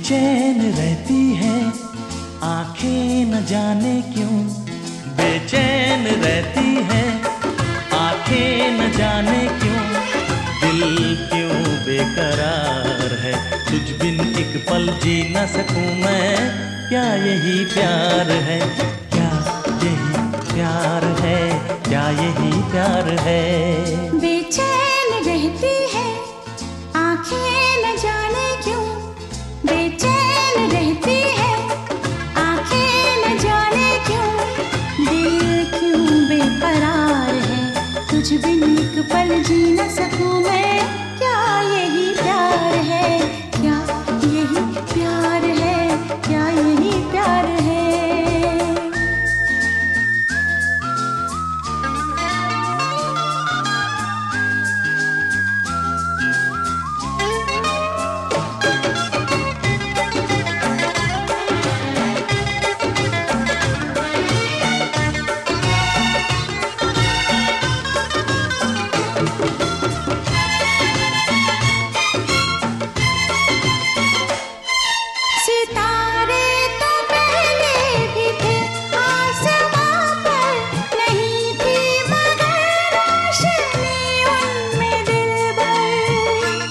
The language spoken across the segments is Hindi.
बेचैन रहती है आंखें न जाने क्यों, बेचैन रहती है आंखें न जाने क्यों, दिल क्यों बेकरार है, तुझ बिन एक पल जी न सकूं मैं, क्या यही प्यार है, क्या यही प्यार है, क्या यही प्यार है। बेचैन रहती है आंखें न जाने क्यों, बेचैन रहती है आंखें न जाने क्यों, दिल क्यों बेकरार है, तुझ बिन एक पल जी न सकूं मैं, क्या यही प्यार है, क्या यही प्यार है, क्या यही प्यार है। सितारे तो पहले भी थे आसमां पर, नहीं थी मगर रोशनी उनमें दिलबर।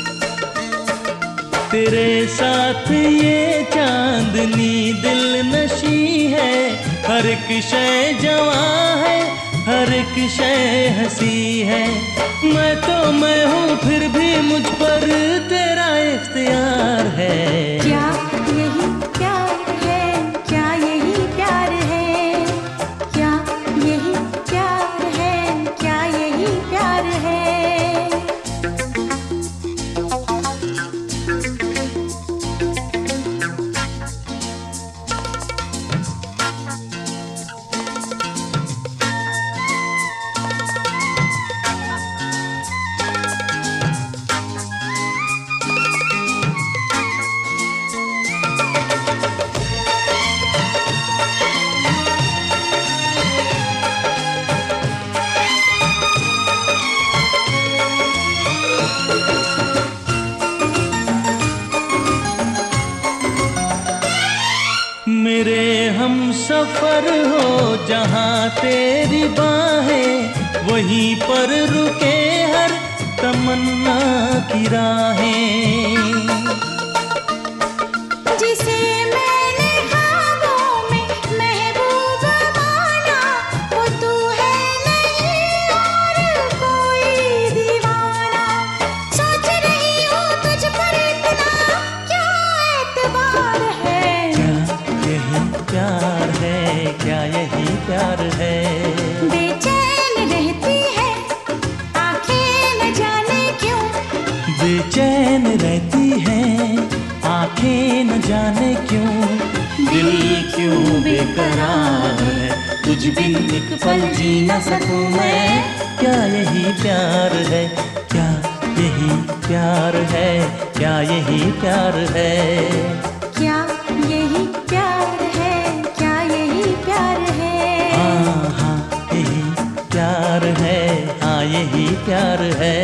तेरे साथ ये चांदनी दिल नशी है, हर एक शय जवां है, हर एक शय हंसी है, मैं तो मैं हूँ फिर भी मुझ पर तेरा इख्तियार है। क्या यही प्यार है, क्या यही प्यार है, क्या यही प्यार है, क्या यही प्यार है। मेरे हम सफर हो जहाँ तेरी बाहें, वहीं पर रुके हर तमन्ना की राहें। जिसे मैंने ख्वाबों में महबूब माना, वो तू है नहीं और कोई दीवाना, सोच रही हूँ तुझ पर इतना क्या एतबार है। क्या यही प्यार है, क्या यही प्यार है। बेचैन रहती है आंखें न जाने क्यों, बेचैन रहती है आंखें न जाने क्यों, दिल क्यों बेकरार है, तुझ बिन एक पल जी न सकूं मैं, क्या यही प्यार है, क्या यही प्यार है, क्या यही प्यार है। क्या यही प्यार है, क्या यही प्यार है। हाँ हाँ यही प्यार है, हाँ यही प्यार है।